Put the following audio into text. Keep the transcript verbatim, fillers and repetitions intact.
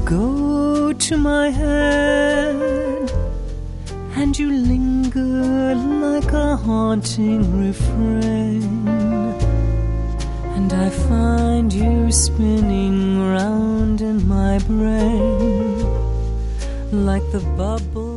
go to my head, and you linger like a haunting refrain, and I find you spinning round in my brain like the bubble